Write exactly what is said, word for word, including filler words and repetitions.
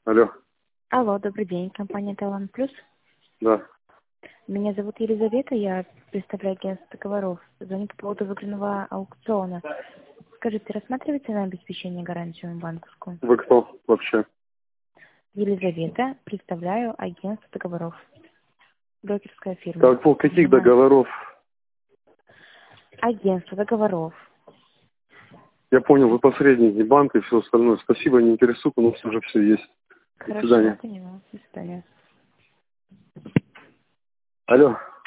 Алло. Алло, добрый день, компания Талант Плюс. Да. Меня зовут Елизавета, я представляю агентство договоров. Звоню по поводу выигранного аукциона. Скажите, рассматриваете на обеспечение гарантию банковскую? Вы кто вообще? Елизавета, представляю агентство договоров. Брокерская фирма. Так, по каких Занимаюсь- договоров? Агентство договоров. Я понял, вы посредник, не банк и все остальное. Спасибо, не интересует, у нас уже все есть. До Хорошо, свидания. поняла. До свидания. Алло.